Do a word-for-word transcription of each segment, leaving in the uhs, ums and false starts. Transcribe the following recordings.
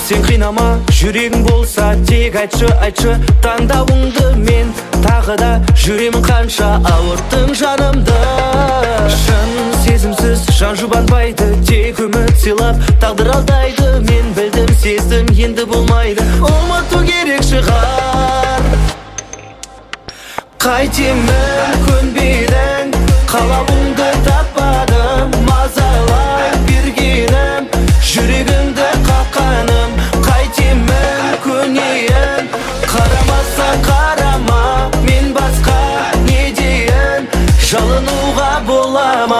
сен қинама, жүрегің болса тек айтшы, айтшы таңдауыңды. Мен тағы да жүремін қанша ауырттың жанымды. Шын сезімсіз жан жұбанбайды, тек үміт сыйлап тағдыр алдайды. Мен білдім, сездім, енді болмайды, ұмыту керек шығар. Қайтемін көнбедің, қалауыңды таппадым. Мазалай бергенім, жүрегіңді қаққаным. Қайтемін көнейін, қарамаса қарама. Мен басқа не дейін, жалынуға бола ма?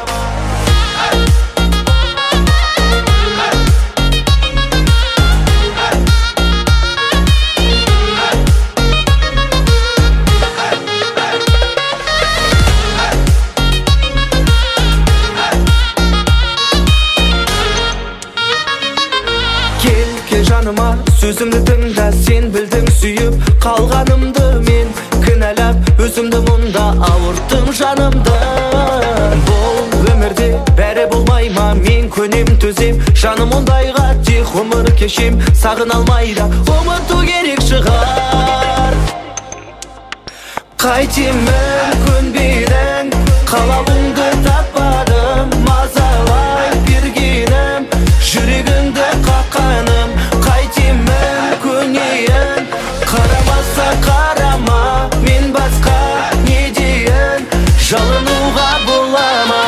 Жаныма сөзімді тыңда, сен білдің сүйіп қалғанымды. Мен кінәлап өзімді мұнда ауырттым жанымды. Бұл өмірде бәрі болмай ма? Мен көнем төзем жаным ондайға, тек ғұмыр кешем сағын алмайда, ұмыту керек шығар. Қайтемін көнбедің, қалауыңды таппадым. Мазалай бергенім, жүрегіңді қаққаным. Қайтемін көнейін, қарамаса қарама. Мен басқа не дейін, жалынуға бола ма?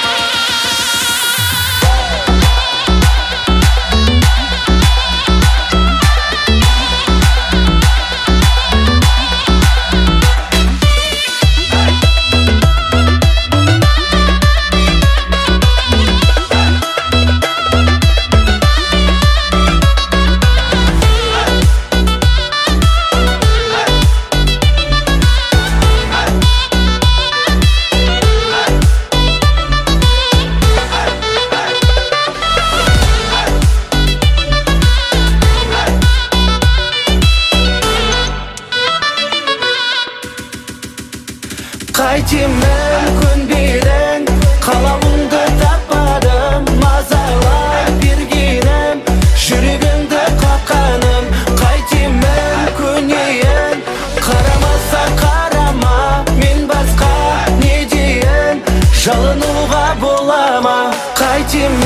Қайтемін көнбедің, қалауыңды таппадым. Мазалай бергенім, жүрегіңді қаққаным. Қайтемін көнейін, қарамаса қарама. Мен басқа не дейін, жалынуға бола ма? Қайтемін